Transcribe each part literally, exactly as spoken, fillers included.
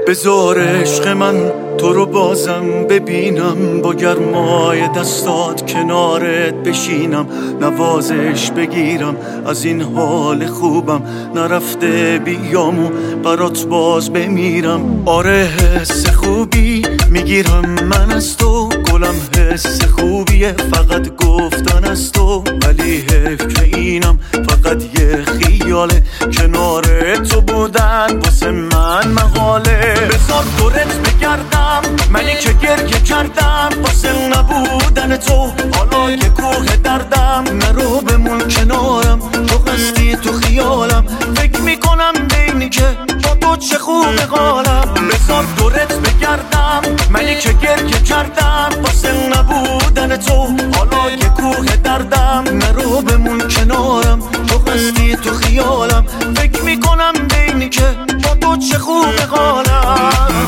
بذار عشق من تو رو بازم ببینم، با گرمای دستات کنارت بشینم، نوازش بگیرم از این حال خوبم، نرفته بیامو برات باز بمیرم. آره حس خوبی میگیرم من از تو، گلم حس خوبیه فقط گفتن از تو، ولی حیف که اینم فقط یه خیاله، کنار تو بودن واسه من مقاله. بذار دورت بگردم منی که گریه کردم واسه نبودن تو، حالا یه کوه دردم، نرو بمون کنارم، تو هستی تو خیالم، فکر میکنم بینی که با تو چه خوب قالم. بذار دورت بگردم منی که گریه کردم واسه نبودن تو، حالا یه کوه دردم، نرو بمون کنارم، تو هستی تو خیالم، فکر میکنم بینی که با تو چه خوب قالم.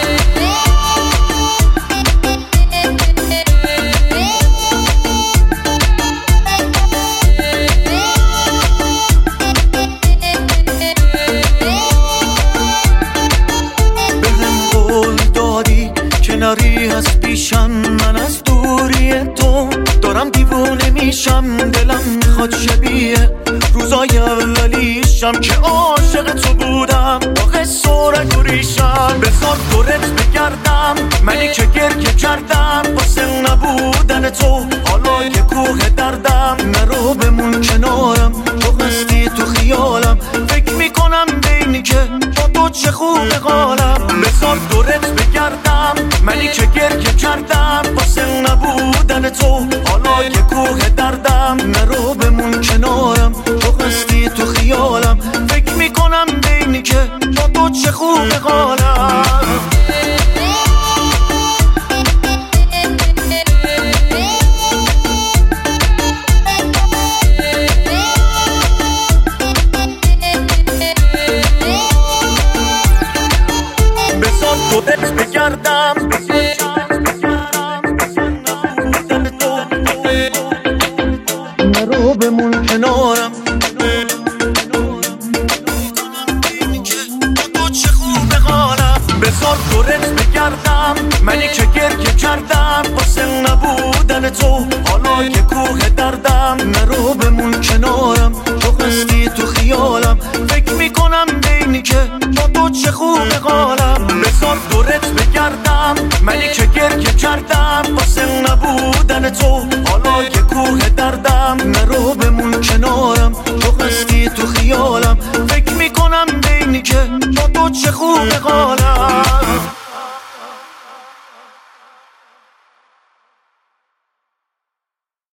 کناری از پیشم من از دوری تو دارم دیوونه میشم، دلم میخواد شبیه روزای اولیشم که عاشق تو بودم با قصه و رگ و ریشم. بذار دورت بگردم منی که گریه کردم واسه نبودن تو، حالا یه کوه دردم، نرو بمون کنارم، تو هستی تو خیالم، فکر میکنم بینی که با تو چه خوب قالم. بذار دورت بگردم منی که گریه کردم واسه نبودن تو، حالا یه کوه دردم، نرو بمون کنارم، تو هستی تو خیالم، فکر میکنم بینی که با تو چه خوب قالم. بذار دورت بگردم نرو بمون کنارم، بذار دورت بگردم منی که گریه کردم واسه نبودن تو، حالا یه کوه دردم، نرو بمون کنارم، تو هستی تو خیالم، فکر میکنم بینی که با تو چه خوب قالم. بذار دورت بگردم منی که گریه کردم واسه نبودن تو، حالا یه کوه دردم، نرو بمون کنارم، تو هستی تو خیالم، فکر میکنم بینی که با تو چه خوب قالم.